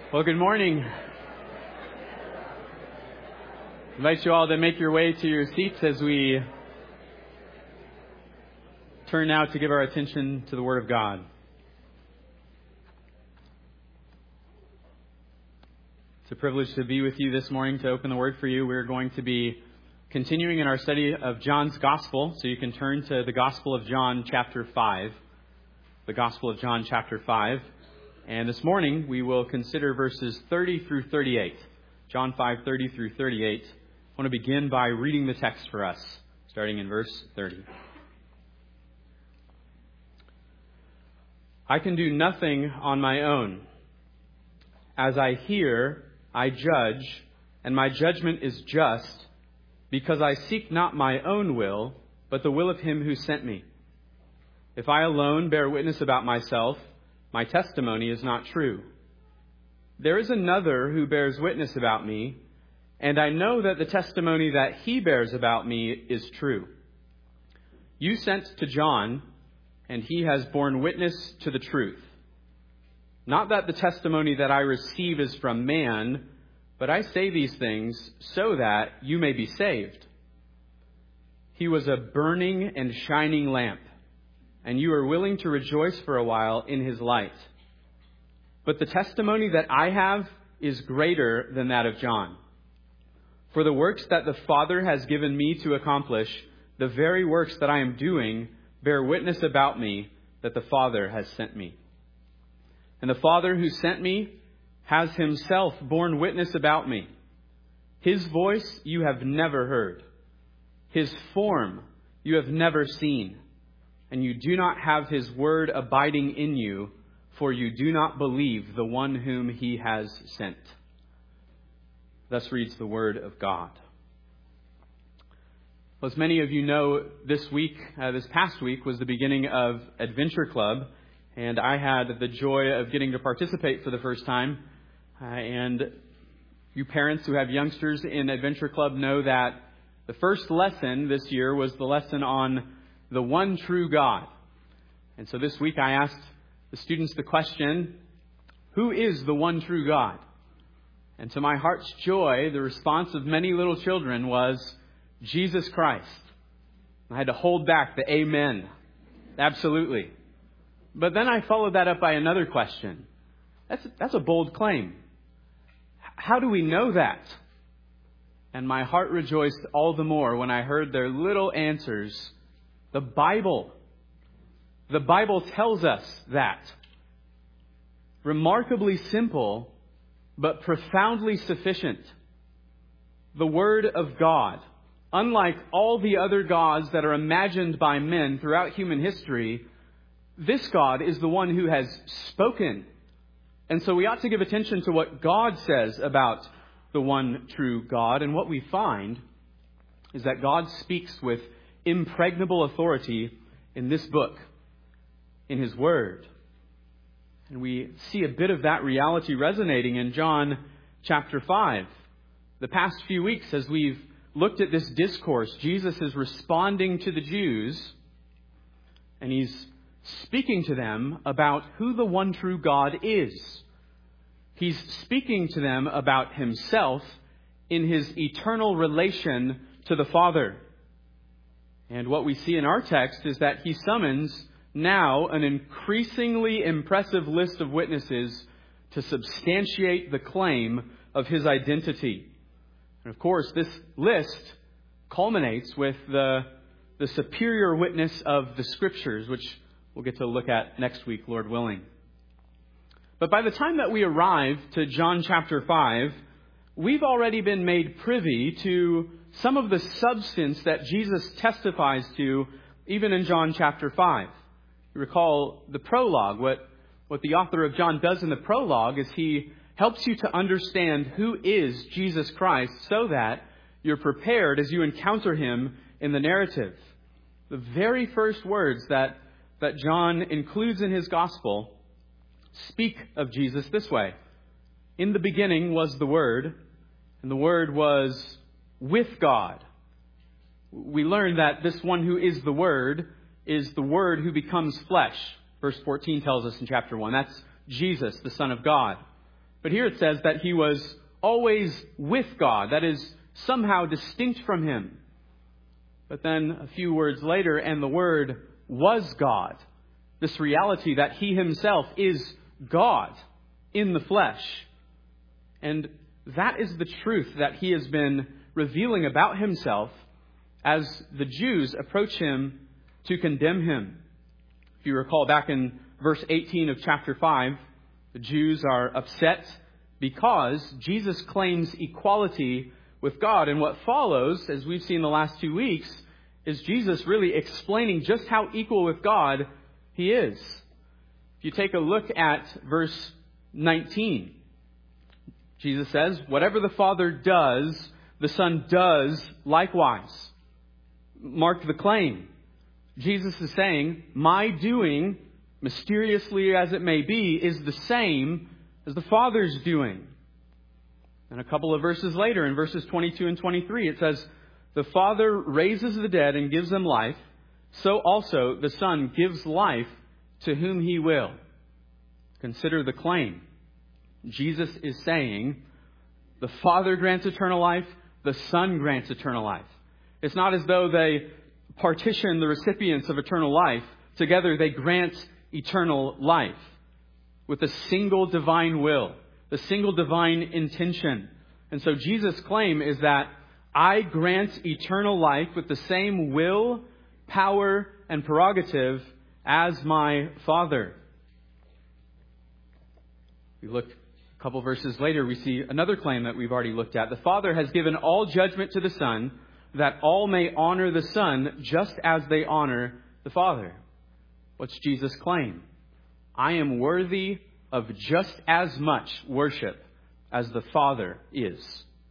Well, good morning. I invite you all to make your way to your seats as we turn now to give our attention to the Word of God. It's a privilege to be with you this morning to open the Word for you. We're going to be continuing in our study of John's Gospel, so you can turn to the Gospel of John chapter 5. The Gospel of John chapter 5. And this morning we will consider verses 30 through 38. John 5, 30 through 38. I want to begin by reading the text for us, starting in verse 30. I can do nothing on my own. As I hear, I judge, and my judgment is just, because I seek not my own will, but the will of him who sent me. If I alone bear witness about myself, my testimony is not true. There is another who bears witness about me, and I know that the testimony that he bears about me is true. You sent to John, and he has borne witness to the truth. Not that the testimony that I receive is from man, but I say these things so that you may be saved. He was a burning and shining lamp, and you are willing to rejoice for a while in his light. But the testimony that I have is greater than that of John. For the works that the Father has given me to accomplish, the very works that I am doing, bear witness about me that the Father has sent me. And the Father who sent me has himself borne witness about me. His voice you have never heard. His form you have never seen. And you do not have his word abiding in you, for you do not believe the one whom he has sent. Thus reads the word of God. Well, as many of you know, this past week was the beginning of Adventure Club, and I had the joy of getting to participate for the first time. And you parents who have youngsters in Adventure Club know that the first lesson this year was the lesson on the one true God. And so this week I asked the students the question, who is the one true God? And to my heart's joy, the response of many little children was, Jesus Christ. I had to hold back the amen. Absolutely. But then I followed that up by another question. That's a bold claim. How do we know that? And my heart rejoiced all the more when I heard their little answers. The Bible tells us that. Remarkably simple, but profoundly sufficient. The Word of God, unlike all the other gods that are imagined by men throughout human history, this God is the one who has spoken. And so we ought to give attention to what God says about the one true God. And what we find is that God speaks with impregnable authority in this book, in his word. And we see a bit of that reality resonating in John chapter 5. The past few weeks, as we've looked at this discourse, Jesus is responding to the Jews, and he's speaking to them about who the one true God is. He's speaking to them about himself in his eternal relation to the Father. And what we see in our text is that he summons now an increasingly impressive list of witnesses to substantiate the claim of his identity. And of course, this list culminates with the superior witness of the Scriptures, which we'll get to look at next week, Lord willing. But by the time that we arrive to John chapter 5, we've already been made privy to some of the substance that Jesus testifies to, even in John chapter 5. You recall the prologue. What the author of John does in the prologue is he helps you to understand who is Jesus Christ so that you're prepared as you encounter him in the narrative. The very first words that John includes in his gospel speak of Jesus this way. In the beginning was the Word, and the Word was with God. We learn that this one who is the Word who becomes flesh. Verse 14 tells us in chapter 1. That's Jesus, the Son of God. But here it says that he was always with God, that is, somehow distinct from him. But then a few words later, and the Word was God. This reality that he himself is God in the flesh. And that is the truth that he has been revealing about himself as the Jews approach him to condemn him. If you recall back in verse 18 of chapter 5, the Jews are upset because Jesus claims equality with God. And what follows, as we've seen the last 2 weeks, is Jesus really explaining just how equal with God he is. If you take a look at verse 19, Jesus says, "Whatever the Father does, the Son does likewise." Mark the claim. Jesus is saying, my doing, mysteriously as it may be, is the same as the Father's doing. And a couple of verses later, in verses 22 and 23, it says, "The Father raises the dead and gives them life, so also the Son gives life to whom he will." Consider the claim. Jesus is saying, the Father grants eternal life, the Son grants eternal life. It's not as though they partition the recipients of eternal life. Together they grant eternal life with a single divine will, the single divine intention. And so Jesus' claim is that I grant eternal life with the same will, power, and prerogative as my Father. We look a couple verses later, we see another claim that we've already looked at. The Father has given all judgment to the Son, that all may honor the Son just as they honor the Father. What's Jesus' claim? I am worthy of just as much worship as the Father is.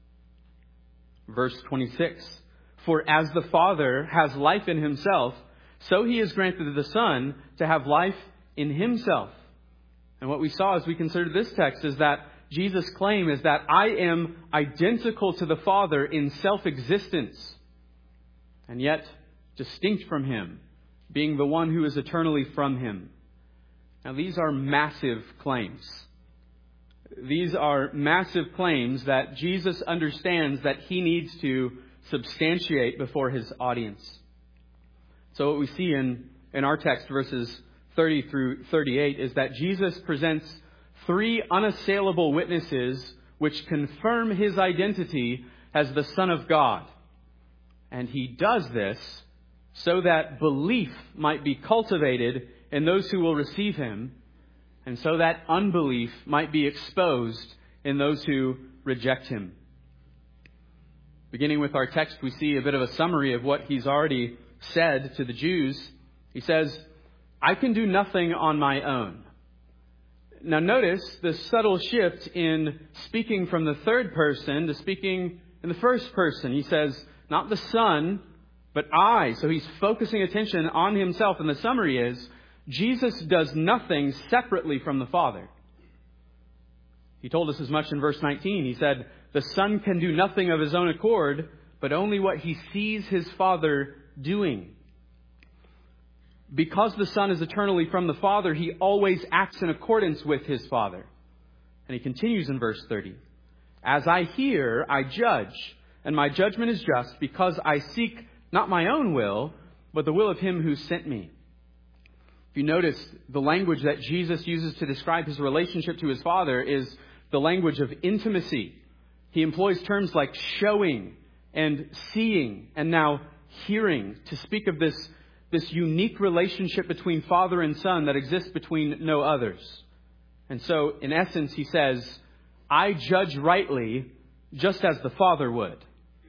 Verse 26, "For as the Father has life in himself, so he has granted the Son to have life in himself." And what we saw as we considered this text is that Jesus' claim is that I am identical to the Father in self-existence, and yet distinct from him, being the one who is eternally from him. Now, these are massive claims. These are massive claims that Jesus understands that he needs to substantiate before his audience. So what we see in our text, verses 30 through 38, is that Jesus presents 3 unassailable witnesses which confirm his identity as the Son of God. And he does this so that belief might be cultivated in those who will receive him, and so that unbelief might be exposed in those who reject him. Beginning with our text, we see a bit of a summary of what he's already said to the Jews. He says, I can do nothing on my own. Now notice the subtle shift in speaking from the third person to speaking in the first person. He says, not the Son, but I. So he's focusing attention on himself. And the summary is, Jesus does nothing separately from the Father. He told us as much in verse 19. He said, the Son can do nothing of his own accord, but only what he sees his Father doing. Because the Son is eternally from the Father, he always acts in accordance with his Father. And he continues in verse 30. As I hear, I judge, and my judgment is just, because I seek not my own will, but the will of him who sent me. If you notice, the language that Jesus uses to describe his relationship to his Father is the language of intimacy. He employs terms like showing and seeing and now hearing to speak of this unique relationship between Father and Son that exists between no others. And so, in essence, he says, I judge rightly just as the Father would.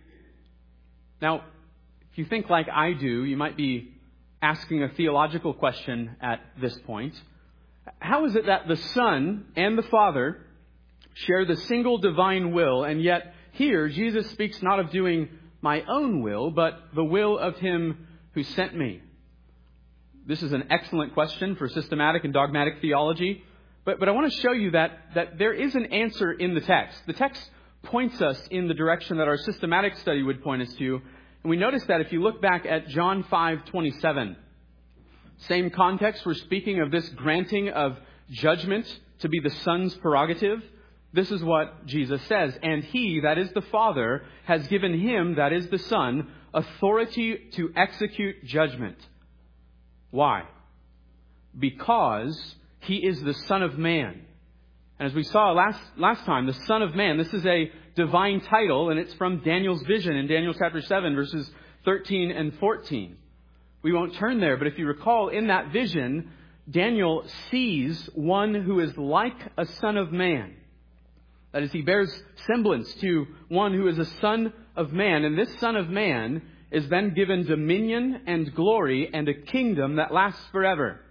Now, if you think like I do, you might be asking a theological question at this point. How is it that the Son and the Father share the single divine will, and yet here Jesus speaks not of doing my own will, but the will of him who sent me? This is an excellent question for systematic and dogmatic theology, but I want to show you that there is an answer in the text. The text points us in the direction that our systematic study would point us to. And we notice that if you look back at John 5:27, same context, we're speaking of this granting of judgment to be the Son's prerogative. this is what Jesus says. And He, that is the Father, has given Him, that is the Son, authority to execute judgment. Why? Because He is the Son of Man. And as we saw last time, the Son of Man, this is a divine title, and it's from Daniel's vision in Daniel chapter 7, verses 13 and 14. We won't turn there, but if you recall, in that vision, Daniel sees one who is like a son of man. That is, he bears semblance to one who is a son of man. And this son of man is then given dominion and glory and a kingdom that lasts forever.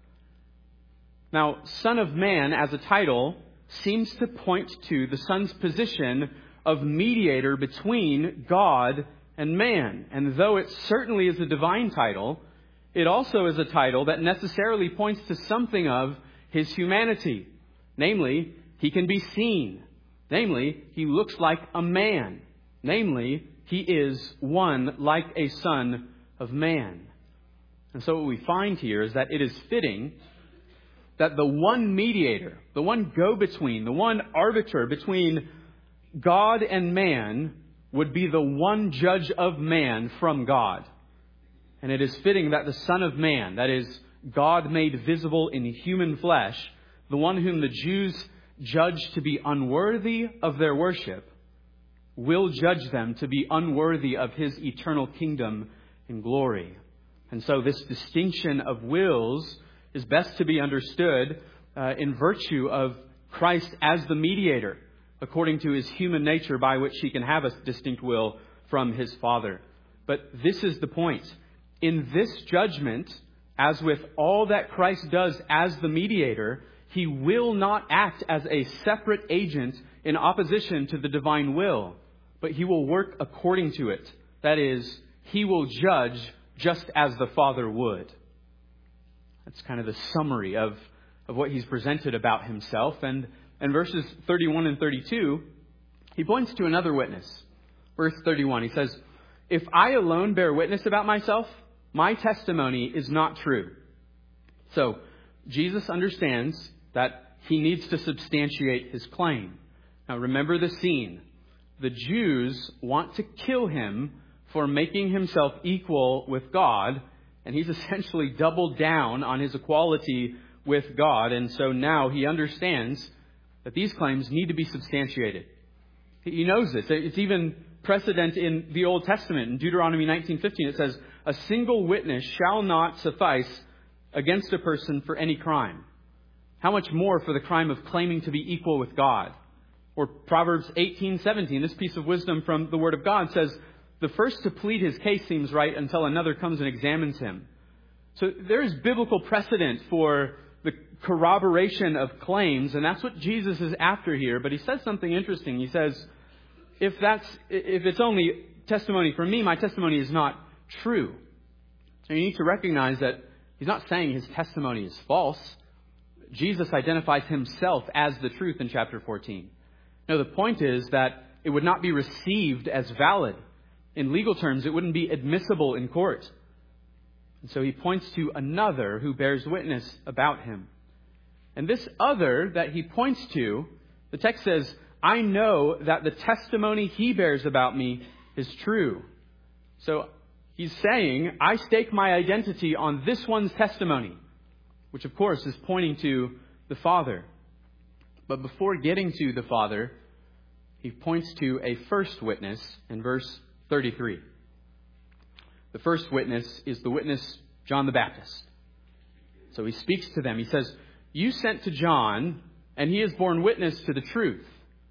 Now, Son of Man as a title seems to point to the Son's position of mediator between God and man. And though it certainly is a divine title, it also is a title that necessarily points to something of His humanity. Namely, He can be seen. Namely, He looks like a man. Namely, He is one like a son of man. And so what we find here is that it is fitting that the one mediator, the one go-between, the one arbiter between God and man would be the one judge of man from God. And it is fitting that the Son of Man, that is, God made visible in human flesh, the one whom the Jews judge to be unworthy of their worship, will judge them to be unworthy of His eternal kingdom and glory. And so this distinction of wills is best to be understood in virtue of Christ as the mediator, according to His human nature by which He can have a distinct will from His Father. But this is the point. In this judgment, as with all that Christ does as the mediator, He will not act as a separate agent in opposition to the divine will, but He will work according to it. That is, He will judge just as the Father would. That's kind of the summary of what He's presented about Himself. And in verses 31 and 32, He points to another witness. Verse 31, He says, "If I alone bear witness about myself, my testimony is not true." So, Jesus understands that He needs to substantiate His claim. Now remember the scene. The Jews want to kill Him for making Himself equal with God, and He's essentially doubled down on His equality with God, and so now He understands that these claims need to be substantiated. He knows this. It's even precedent in the Old Testament. In Deuteronomy 19:15 it says, "A single witness shall not suffice against a person for any crime." How much more for the crime of claiming to be equal with God? Or Proverbs 18:17, this piece of wisdom from the Word of God says, "The first to plead his case seems right until another comes and examines him." So there is biblical precedent for the corroboration of claims, and that's what Jesus is after here. But He says something interesting. He says, if it's only testimony from me, my testimony is not true. So you need to recognize that He's not saying His testimony is false. Jesus identifies Himself as the truth in chapter 14. No, the point is that it would not be received as valid. In legal terms, it wouldn't be admissible in court. And so He points to another who bears witness about Him. And this other that He points to, the text says, "I know that the testimony he bears about me is true." So He's saying, I stake my identity on this one's testimony, which of course is pointing to the Father. But before getting to the Father, He points to a first witness in verse 33. The first witness is the witness John the Baptist. So He speaks to them. He says, "You sent to John, and he has borne witness to the truth."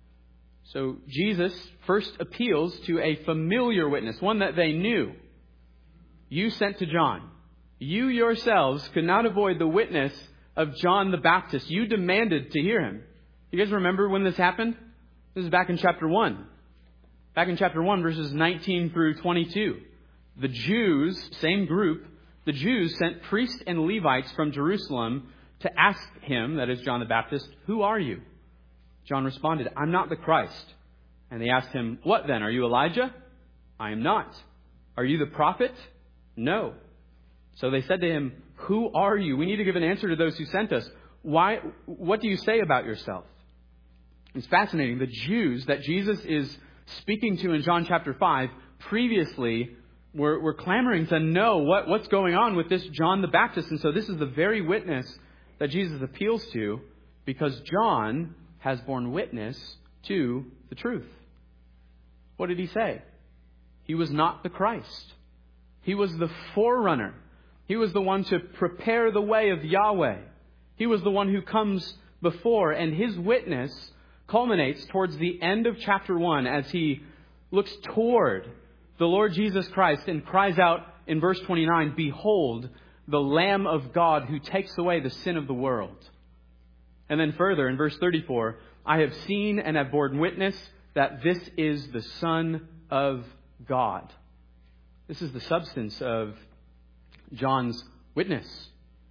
So Jesus first appeals to a familiar witness, one that they knew. "You sent to John. You yourselves could not avoid the witness of John the Baptist. You demanded to hear him." You guys remember when this happened? This is back in chapter 1. Back in chapter 1, verses 19 through 22. The Jews, same group, the Jews sent priests and Levites from Jerusalem to ask him, that is John the Baptist, "Who are you?" John responded, "I'm not the Christ." And they asked him, "What then? Are you Elijah?" "I am not." "Are you the prophet?" "No." So they said to him, "Who are you? We need to give an answer to those who sent us. What do you say about yourself?" It's fascinating. The Jews that Jesus is speaking to in John chapter 5 previously were clamoring to know what's going on with this John the Baptist. And so this is the very witness that Jesus appeals to, because John has borne witness to the truth. What did he say? He was not the Christ. He was the forerunner. He was the one to prepare the way of Yahweh. He was the one who comes before, and his witness culminates towards the end of chapter 1 as he looks toward the Lord Jesus Christ and cries out in verse 29, "Behold, the Lamb of God who takes away the sin of the world." And then further in verse 34, "I have seen and have borne witness that this is the Son of God." This is the substance of John's witness.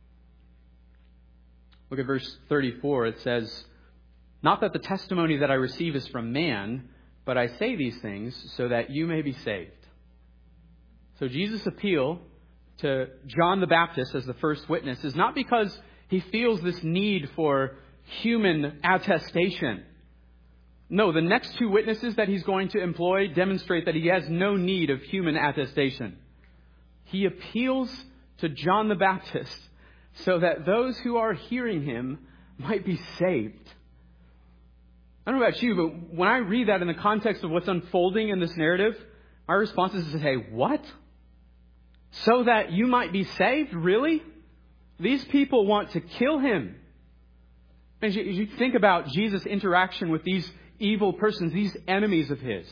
Look at verse 34. It says, "Not that the testimony that I receive is from man, but I say these things so that you may be saved." So Jesus' appeal to John the Baptist as the first witness is not because he feels this need for human attestation. No, the next two witnesses that he's going to employ demonstrate that he has no need of human attestation. He appeals to John the Baptist so that those who are hearing him might be saved. I don't know about you, but when I read that in the context of what's unfolding in this narrative, my response is to say, what? So that you might be saved? Really? These people want to kill him. And you think about Jesus' interaction with these evil persons, these enemies of his.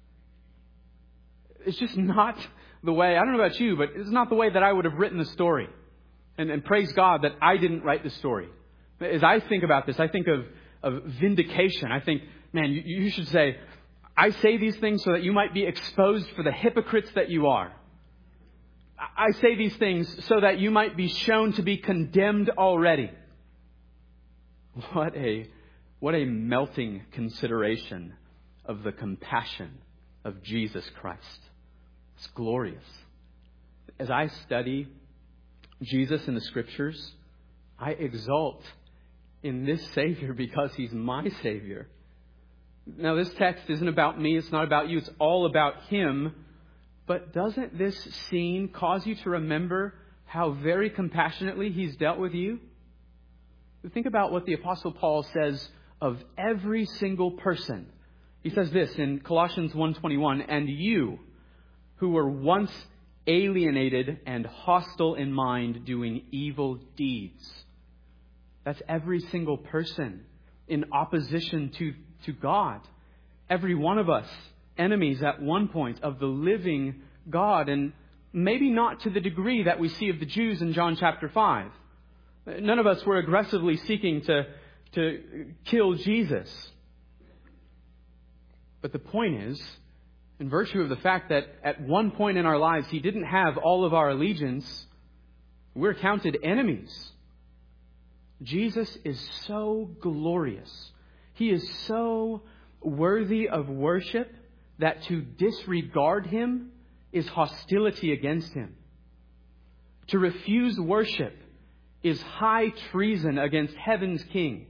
It's just not the way, I don't know about you, but it's not the way that I would have written the story. And praise God that I didn't write the story. As I think about this, I think of vindication. I think, man, you should say, I say these things so that you might be exposed for the hypocrites that you are. I say these things so that you might be shown to be condemned already. What a melting consideration of the compassion of Jesus Christ. It's glorious. As I study Jesus in the Scriptures, I exult in this Savior because He's my Savior. Now, this text isn't about me. It's not about you. It's all about Him. But doesn't this scene cause you to remember how very compassionately He's dealt with you? Think about what the Apostle Paul says of every single person. He says this in Colossians 1:21, "And you, who were once alienated and hostile in mind, doing evil deeds." That's every single person in opposition to God. Every one of us, enemies at one point of the living God, and maybe not to the degree that we see of the Jews in John chapter 5. None of us were aggressively seeking to kill Jesus. But the point is, in virtue of the fact that at one point in our lives He didn't have all of our allegiance, we're counted enemies. Jesus is so glorious. He is so worthy of worship that to disregard Him is hostility against Him. To refuse worship is high treason against heaven's King.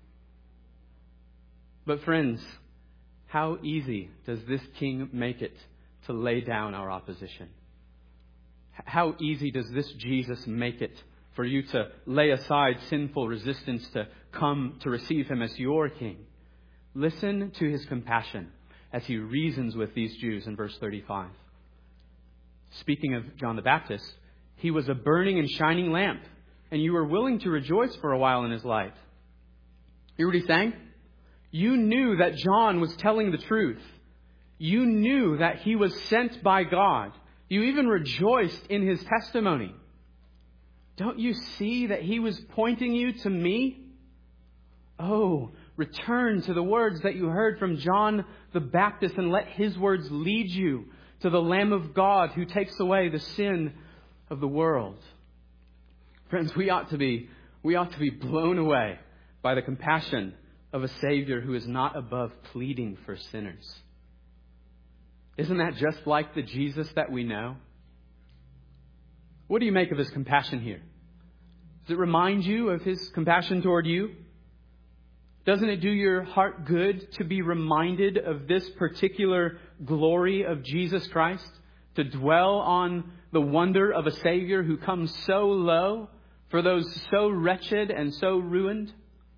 But friends, how easy does this King make it to lay down our opposition? How easy does this Jesus make it for you to lay aside sinful resistance to come to receive Him as your King? Listen to His compassion as He reasons with these Jews in verse 35. Speaking of John the Baptist, he was a burning and shining lamp, and you were willing to rejoice for a while in his light. You hear what he's saying? You knew that John was telling the truth. You knew that he was sent by God. You even rejoiced in his testimony. Don't you see that he was pointing you to me? Oh, return to the words that you heard from John the Baptist and let his words lead you to the Lamb of God who takes away the sin of the world. Friends, we ought to be blown away by the compassion of a Savior who is not above pleading for sinners. Isn't that just like the Jesus that we know? What do you make of His compassion here? Does it remind you of His compassion toward you? Doesn't it do your heart good to be reminded of this particular glory of Jesus Christ? To dwell on the wonder of a Savior who comes so low for those so wretched and so ruined?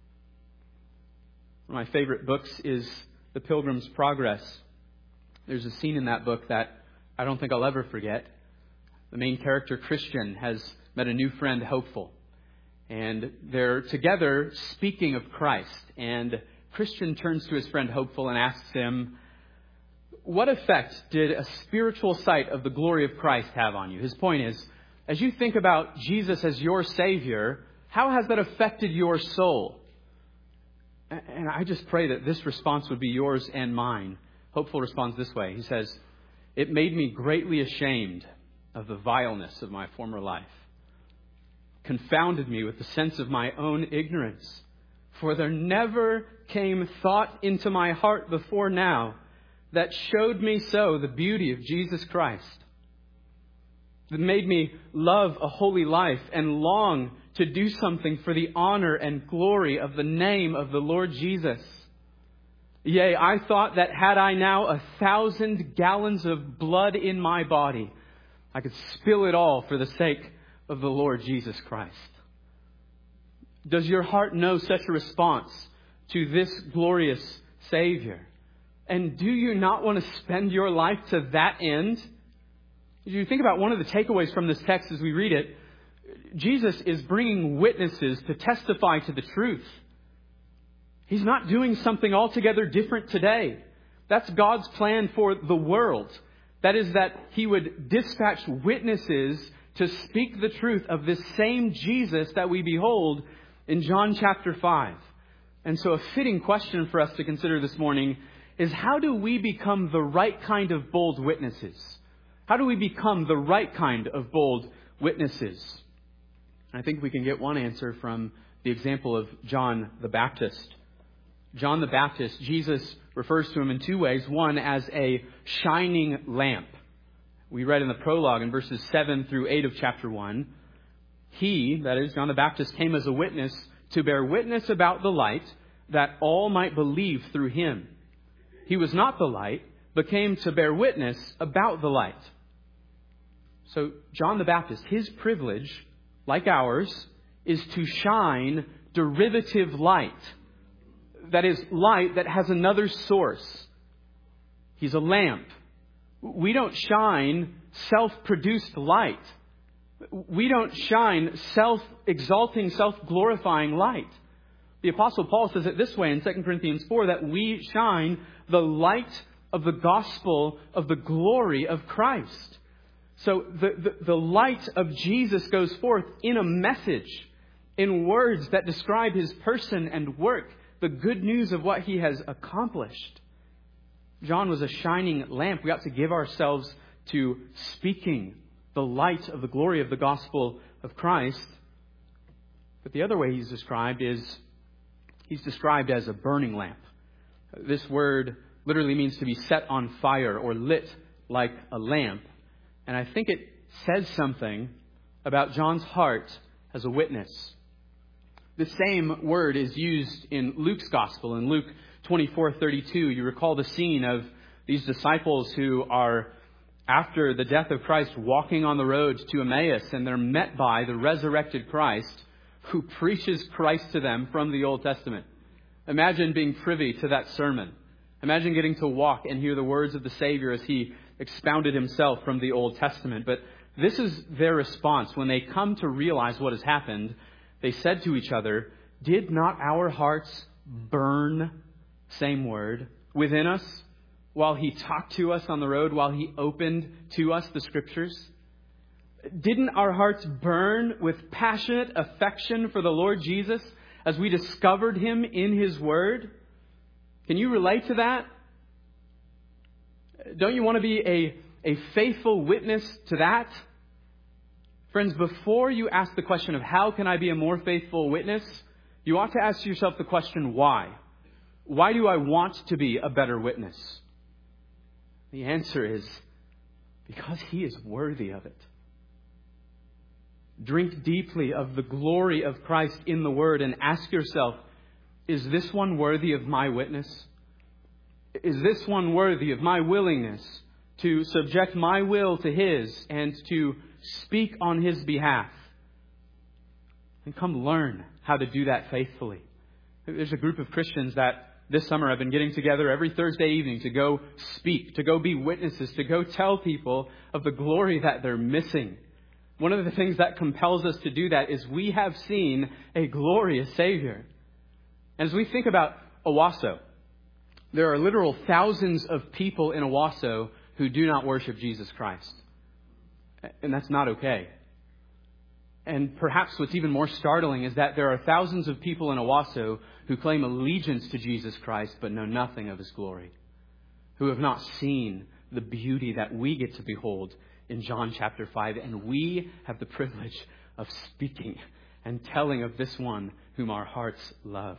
One of my favorite books is The Pilgrim's Progress. There's a scene in that book that I don't think I'll ever forget. The main character, Christian, has met a new friend, Hopeful. And they're together speaking of Christ. And Christian turns to his friend Hopeful and asks him, what effect did a spiritual sight of the glory of Christ have on you? His point is, as you think about Jesus as your Savior, how has that affected your soul? And I just pray that this response would be yours and mine. Hopeful responds this way. He says, it made me greatly ashamed of the vileness of my former life. Confounded me with the sense of my own ignorance. For there never came thought into my heart before now that showed me so the beauty of Jesus Christ. That made me love a holy life and long to do something for the honor and glory of the name of the Lord Jesus. Yea, I thought that had I now 1,000 gallons of blood in my body, I could spill it all for the sake of the Lord Jesus Christ. Does your heart know such a response to this glorious Savior? And do you not want to spend your life to that end? As you think about one of the takeaways from this text as we read it, Jesus is bringing witnesses to testify to the truth. He's not doing something altogether different today. That's God's plan for the world. That is that He would dispatch witnesses to speak the truth of this same Jesus that we behold in John chapter 5. And so a fitting question for us to consider this morning is, how do we become the right kind of bold witnesses? How do we become the right kind of bold witnesses? I think we can get one answer from the example of John the Baptist. John the Baptist, Jesus refers to him in two ways. One, as a shining lamp. We read in the prologue in verses 7 through 8 of chapter 1. He, that is, John the Baptist, came as a witness to bear witness about the light, that all might believe through him. He was not the light, but came to bear witness about the light. So John the Baptist, his privilege, like ours, is to shine derivative light. That is, light that has another source. He's a lamp. We don't shine self-produced light. We don't shine self-exalting, self-glorifying light. The Apostle Paul says it this way in 2 Corinthians 4, that we shine the light of the gospel of the glory of Christ. So the light of Jesus goes forth in a message, in words that describe His person and work, the good news of what He has accomplished. John was a shining lamp. We ought to give ourselves to speaking the light of the glory of the gospel of Christ. But the other way he's described as a burning lamp. This word literally means to be set on fire or lit like a lamp. And I think it says something about John's heart as a witness. The same word is used in Luke's gospel. In Luke 24:32, you recall the scene of these disciples who are, after the death of Christ, walking on the road to Emmaus, and they're met by the resurrected Christ who preaches Christ to them from the Old Testament. Imagine being privy to that sermon. Imagine getting to walk and hear the words of the Savior as He expounded Himself from the Old Testament. But this is their response when they come to realize what has happened. They said to each other, "Did not our hearts burn," same word, "within us while He talked to us on the road, while He opened to us the Scriptures?" Didn't our hearts burn with passionate affection for the Lord Jesus as we discovered Him in His Word? Can you relate to that? Don't you want to be a faithful witness to that? Friends, before you ask the question of how can I be a more faithful witness, you ought to ask yourself the question, why? Why do I want to be a better witness? The answer is because He is worthy of it. Drink deeply of the glory of Christ in the Word and ask yourself, is this one worthy of my witness? Is this one worthy of my willingness to subject my will to His and to speak on His behalf? And come learn how to do that faithfully. There's a group of Christians that this summer have been getting together every Thursday evening to go speak, to go be witnesses, to go tell people of the glory that they're missing. One of the things that compels us to do that is we have seen a glorious Savior. And as we think about Owasso, there are literal thousands of people in Owasso who do not worship Jesus Christ. And that's not okay. And perhaps what's even more startling is that there are thousands of people in Owasso who claim allegiance to Jesus Christ but know nothing of His glory, who have not seen the beauty that we get to behold in John chapter 5. And we have the privilege of speaking and telling of this one whom our hearts love.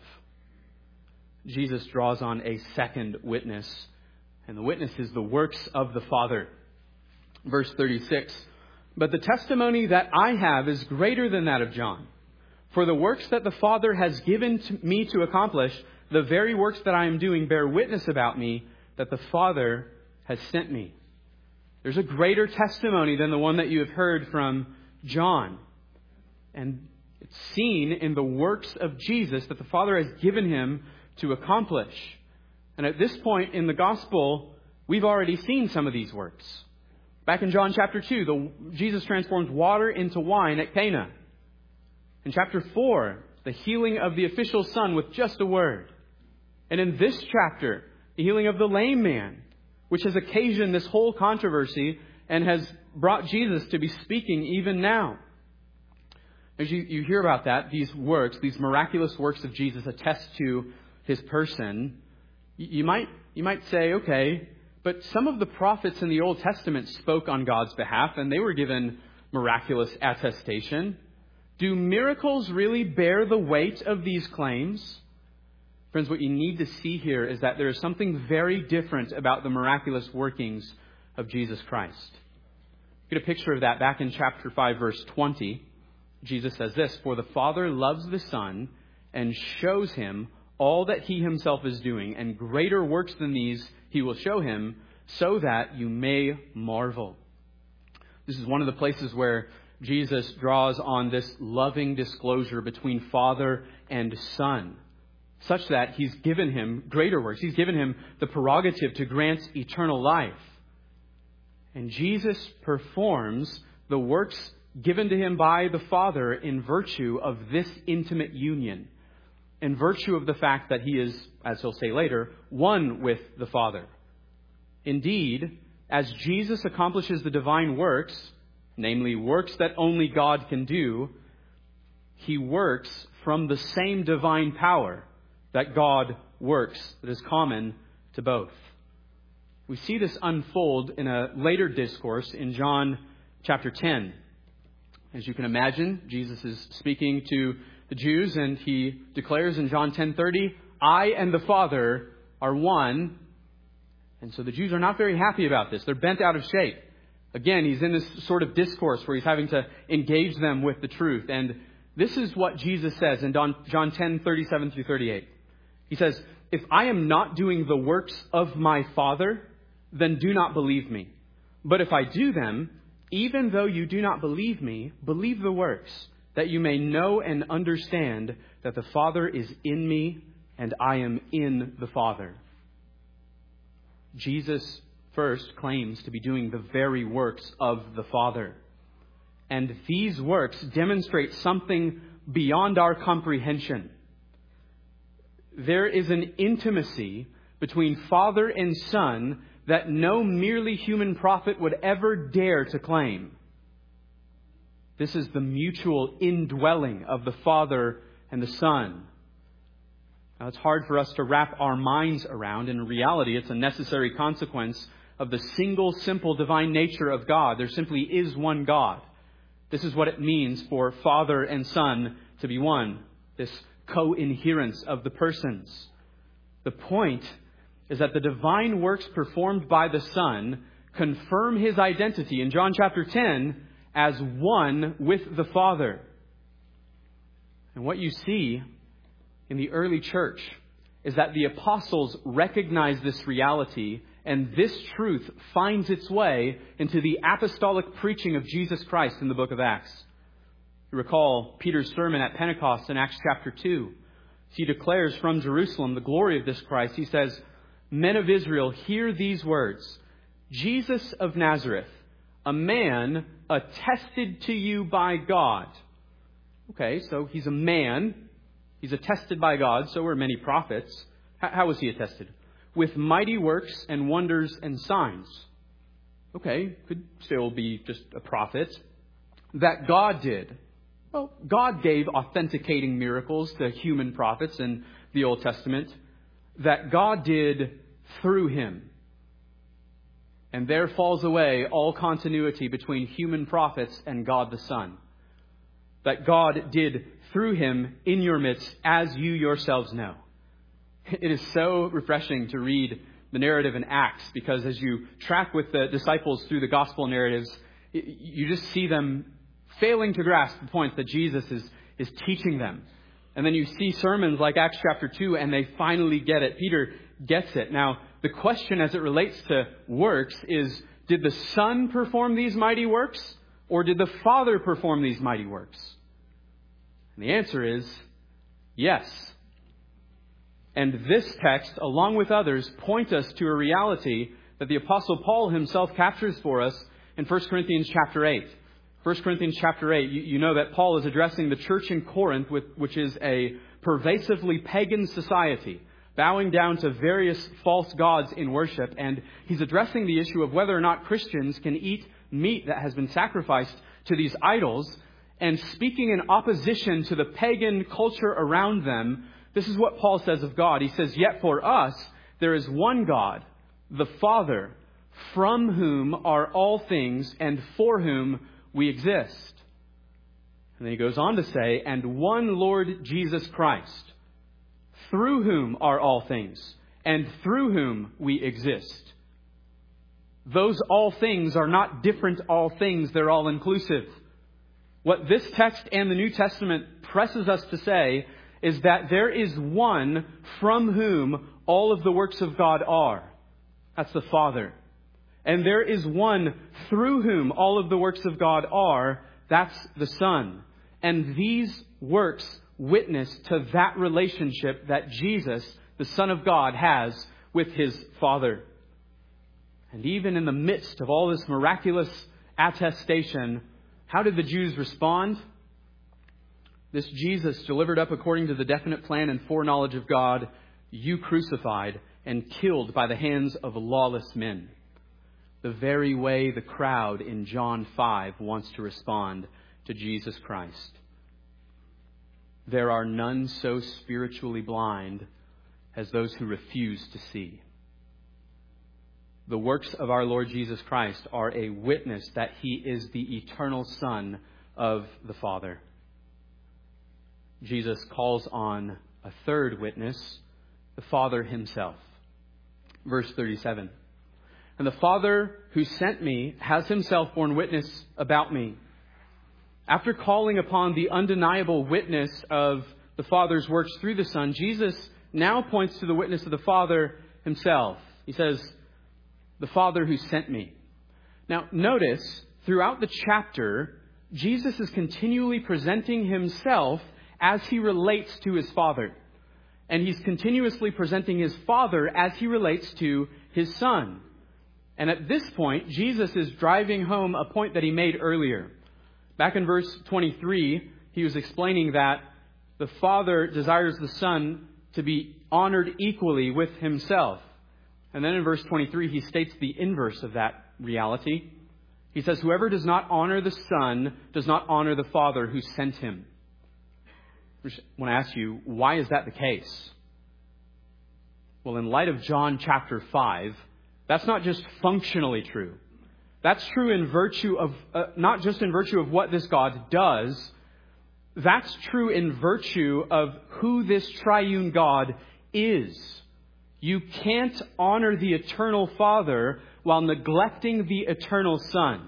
Jesus draws on a second witness, and the witness is the works of the Father. Verse 36, but the testimony that I have is greater than that of John. For the works that the Father has given to me to accomplish, the very works that I am doing bear witness about me that the Father has sent me. There's a greater testimony than the one that you have heard from John. And it's seen in the works of Jesus that the Father has given Him to accomplish. And at this point in the gospel, we've already seen some of these works. Back in John chapter 2, Jesus transforms water into wine at Cana. In chapter 4, the healing of the official son with just a word. And in this chapter, the healing of the lame man, which has occasioned this whole controversy and has brought Jesus to be speaking even now. As you hear about that, these works, these miraculous works of Jesus attest to His person. You might say, okay, but some of the prophets in the Old Testament spoke on God's behalf and they were given miraculous attestation. Do miracles really bear the weight of these claims? Friends, what you need to see here is that there is something very different about the miraculous workings of Jesus Christ. Get a picture of that back in chapter 5, verse 20. Jesus says this, for the Father loves the Son and shows Him all that He Himself is doing, and greater works than these He will show Him, so that you may marvel. This is one of the places where Jesus draws on this loving disclosure between Father and Son, such that He's given Him greater works. He's given Him the prerogative to grant eternal life. And Jesus performs the works given to Him by the Father in virtue of this intimate union, in virtue of the fact that He is, as He'll say later, one with the Father. Indeed, as Jesus accomplishes the divine works, namely works that only God can do, He works from the same divine power that God works, that is common to both. We see this unfold in a later discourse in John chapter 10. As you can imagine, Jesus is speaking to the Jews, and He declares in John 10:30, I and the Father are one. And so the Jews are not very happy about this. They're bent out of shape. Again, He's in this sort of discourse where He's having to engage them with the truth. And this is what Jesus says in John 10:37 through 38. He says, if I am not doing the works of my Father, then do not believe me. But if I do them, even though you do not believe me, believe the works, that you may know and understand that the Father is in me and I am in the Father. Jesus first claims to be doing the very works of the Father. And these works demonstrate something beyond our comprehension. There is an intimacy between Father and Son that no merely human prophet would ever dare to claim. This is the mutual indwelling of the Father and the Son. Now, it's hard for us to wrap our minds around. In reality, it's a necessary consequence of the single, simple divine nature of God. There simply is one God. This is what it means for Father and Son to be one. This co-inherence of the persons. The point is that the divine works performed by the Son confirm His identity in John chapter 10 as one with the Father. And what you see in the early church is that the apostles recognize this reality, and this truth finds its way into the apostolic preaching of Jesus Christ in the book of Acts. You recall Peter's sermon at Pentecost in Acts chapter 2. He declares from Jerusalem the glory of this Christ. He says, "Men of Israel, hear these words. Jesus of Nazareth, a man attested to you by God." Okay, so he's a man. He's attested by God. So were many prophets. How was he attested? With mighty works and wonders and signs. Okay, could still be just a prophet. That God did. Well, God gave authenticating miracles to human prophets in the Old Testament. That God did through him. And there falls away all continuity between human prophets and God the Son. That God did through him in your midst, as you yourselves know. It is so refreshing to read the narrative in Acts, because as you track with the disciples through the gospel narratives, you just see them failing to grasp the point that Jesus is teaching them. And then you see sermons like Acts chapter 2, and they finally get it. Peter gets it. Now, the question as it relates to works is, did the Son perform these mighty works, or did the Father perform these mighty works? And the answer is yes. And this text, along with others, point us to a reality that the Apostle Paul himself captures for us in 1 Corinthians chapter 8. 1 Corinthians chapter 8, you know that Paul is addressing the church in Corinth, which is a pervasively pagan society, bowing down to various false gods in worship. And he's addressing the issue of whether or not Christians can eat meat that has been sacrificed to these idols. And speaking in opposition to the pagan culture around them, this is what Paul says of God. He says, "Yet for us there is one God, the Father, from whom are all things and for whom we exist." And then he goes on to say, "And one Lord Jesus Christ, through whom are all things and through whom we exist." Those all things are not different all things. They're all inclusive. What this text and the New Testament presses us to say is that there is one from whom all of the works of God are. That's the Father. And there is one through whom all of the works of God are. That's the Son. And these works witness to that relationship that Jesus, the Son of God, has with his Father. And even in the midst of all this miraculous attestation, how did the Jews respond? This Jesus, delivered up according to the definite plan and foreknowledge of God, you crucified and killed by the hands of lawless men. The very way the crowd in John 5 wants to respond to Jesus Christ. There are none so spiritually blind as those who refuse to see. The works of our Lord Jesus Christ are a witness that he is the eternal Son of the Father. Jesus calls on a third witness, the Father himself. Verse 37. "And the Father who sent me has himself borne witness about me." After calling upon the undeniable witness of the Father's works through the Son, Jesus now points to the witness of the Father himself. He says, "The Father who sent me." Now, notice throughout the chapter, Jesus is continually presenting himself as he relates to his Father. And he's continuously presenting his Father as he relates to his Son. And at this point, Jesus is driving home a point that he made earlier. Back in verse 23, he was explaining that the Father desires the Son to be honored equally with himself. And then in verse 23, he states the inverse of that reality. He says, "Whoever does not honor the Son does not honor the Father who sent him." I just want to ask you, why is that the case? Well, in light of John chapter 5, that's not just functionally true. That's true in virtue of, not just in virtue of what this God does. That's true in virtue of who this triune God is. You can't honor the eternal Father while neglecting the eternal Son.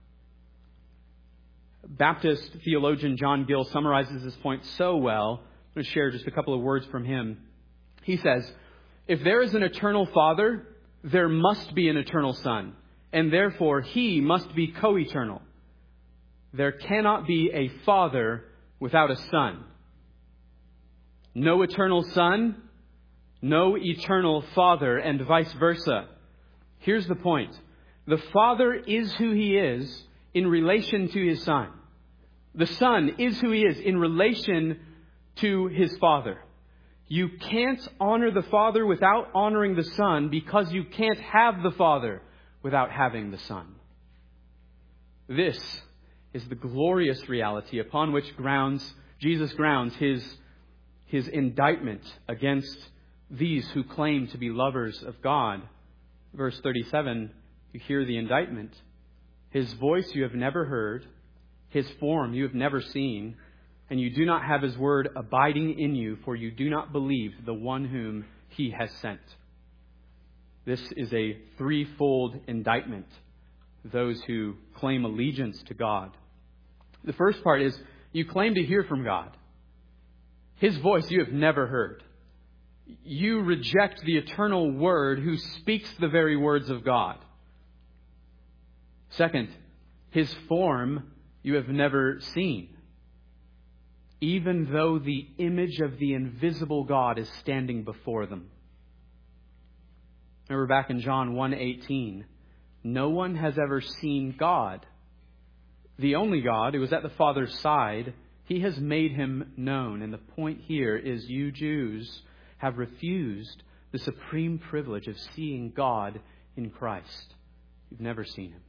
Baptist theologian John Gill summarizes this point so well I'm going to share just a couple of words from him. He says, "If there is an eternal Father, there must be an eternal Son, and therefore He must be co-eternal. There cannot be a Father without a Son. No eternal Son, no eternal Father, and vice versa." Here's the point. The Father is who He is in relation to His Son. The Son is who He is in relation to His Father. You can't honor the Father without honoring the Son, because you can't have the Father without having the Son. This is the glorious reality upon which Jesus grounds his indictment against these who claim to be lovers of God. Verse 37, you hear the indictment. "His voice you have never heard, His form you have never seen, and you do not have His word abiding in you, for you do not believe the one whom He has sent." This is a threefold indictment, those who claim allegiance to God. The first part is, you claim to hear from God. His voice you have never heard. You reject the eternal Word who speaks the very words of God. Second, His form you have never seen, even though the image of the invisible God is standing before them. Remember back in John 1:18, no one has ever seen God. The only God who is at the Father's side, He has made Him known. And the point here is, you Jews have refused the supreme privilege of seeing God in Christ. You've never seen Him.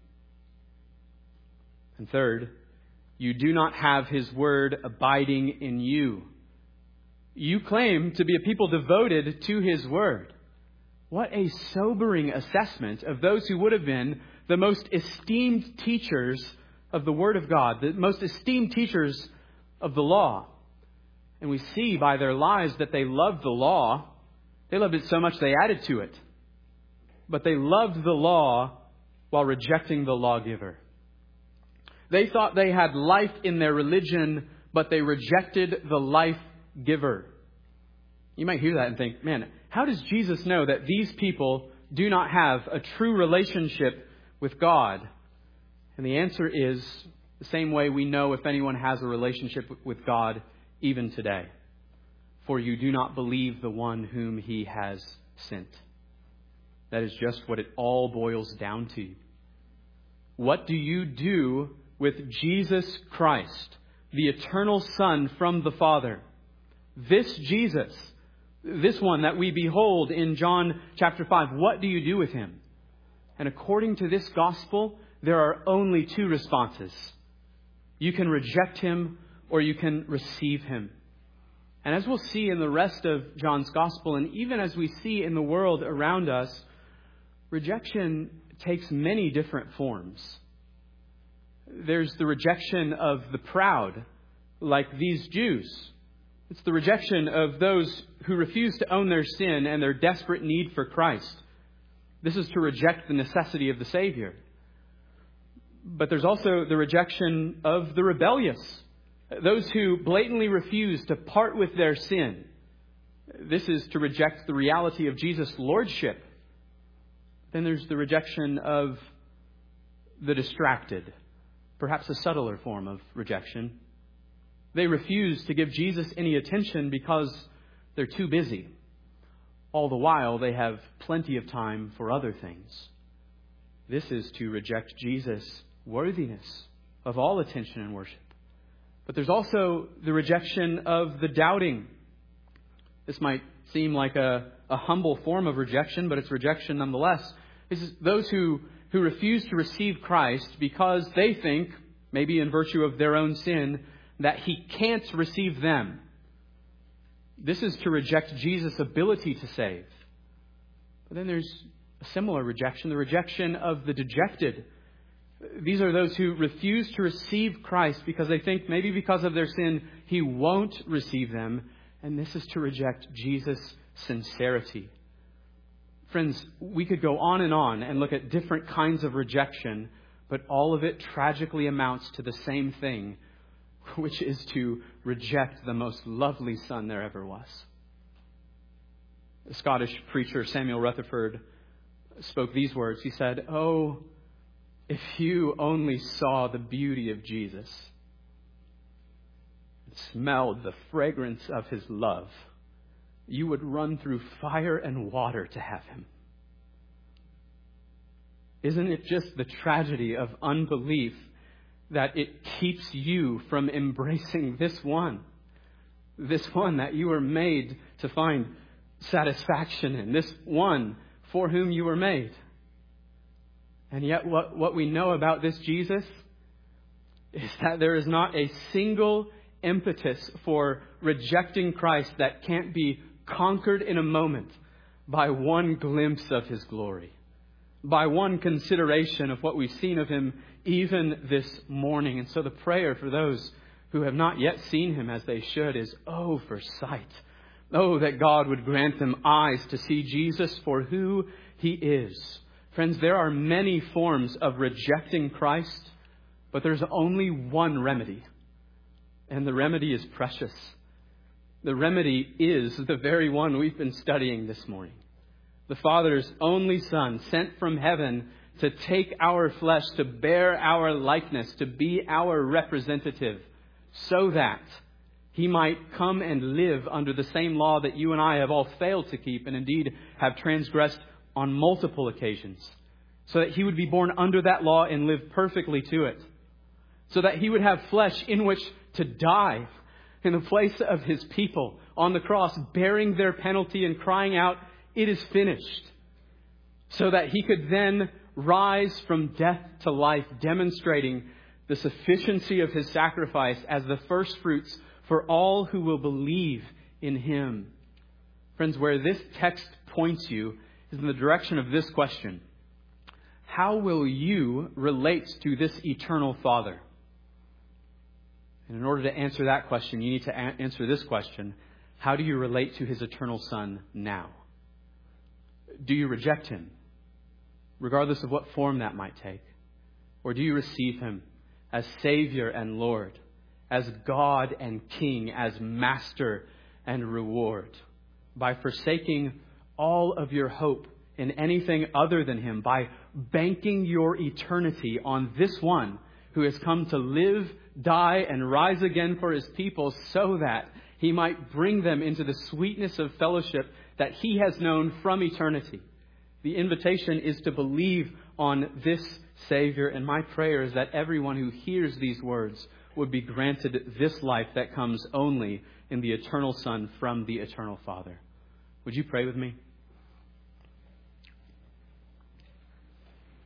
And third, you do not have His word abiding in you. You claim to be a people devoted to His word. What a sobering assessment of those who would have been the most esteemed teachers of the Word of God, the most esteemed teachers of the law. And we see by their lives that they loved the law. They loved it so much they added to it. But they loved the law while rejecting the lawgiver. They thought they had life in their religion, but they rejected the life giver. You might hear that and think, man, how does Jesus know that these people do not have a true relationship with God? And the answer is the same way we know if anyone has a relationship with God even today. For you do not believe the one whom He has sent. That is just what it all boils down to. What do you do with Jesus Christ, the eternal Son from the Father? This Jesus, this one that we behold in John chapter 5, what do you do with Him? And according to this gospel, there are only two responses. You can reject Him or you can receive Him. And as we'll see in the rest of John's gospel, and even as we see in the world around us, rejection takes many different forms. There's the rejection of the proud, like these Jews. It's the rejection of those who refuse to own their sin and their desperate need for Christ. This is to reject the necessity of the Savior. But there's also the rejection of the rebellious, those who blatantly refuse to part with their sin. This is to reject the reality of Jesus' lordship. Then there's the rejection of the distracted, perhaps a subtler form of rejection. They refuse to give Jesus any attention because they're too busy. All the while, they have plenty of time for other things. This is to reject Jesus' worthiness of all attention and worship. But there's also the rejection of the doubting. This might seem like a humble form of rejection, but it's rejection nonetheless. This is those who refuse to receive Christ because they think, maybe in virtue of their own sin, that He can't receive them. This is to reject Jesus' ability to save. But then there's a similar rejection, the rejection of the dejected. These are those who refuse to receive Christ because they think maybe because of their sin, He won't receive them. And this is to reject Jesus' sincerity. Friends, we could go on and look at different kinds of rejection, but all of it tragically amounts to the same thing. which is to reject the most lovely Son there ever was. The Scottish preacher Samuel Rutherford spoke these words. He said, "Oh, if you only saw the beauty of Jesus and smelled the fragrance of his love, you would run through fire and water to have him." Isn't it just the tragedy of unbelief that it keeps you from embracing this one that you were made to find satisfaction in, this one for whom you were made? And yet what we know about this Jesus is that there is not a single impetus for rejecting Christ that can't be conquered in a moment by one glimpse of his glory, by one consideration of what we've seen of him even this morning. And so the prayer for those who have not yet seen him as they should is, oh, for sight. Oh, that God would grant them eyes to see Jesus for who he is. Friends, there are many forms of rejecting Christ, but there's only one remedy. And the remedy is precious. The remedy is the very one we've been studying this morning. The Father's only Son, sent from heaven to take our flesh, to bear our likeness, to be our representative, so that he might come and live under the same law that you and I have all failed to keep, and indeed have transgressed on multiple occasions. So that he would be born under that law and live perfectly to it. So that he would have flesh in which to die in the place of his people on the cross, bearing their penalty and crying out, "It is finished." So that he could then rise from death to life, demonstrating the sufficiency of his sacrifice as the first fruits for all who will believe in him. Friends, where this text points you is in the direction of this question: how will you relate to this eternal Father? And in order to answer that question, you need to answer this question: how do you relate to his eternal Son now? Do you reject him, regardless of what form that might take? Or do you receive him as Savior and Lord, as God and King, as Master and Reward, by forsaking all of your hope in anything other than him, by banking your eternity on this one who has come to live, die, and rise again for his people, so that he might bring them into the sweetness of fellowship that he has known from eternity. The invitation is to believe on this Savior, and my prayer is that everyone who hears these words would be granted this life that comes only in the eternal Son from the eternal Father. Would you pray with me?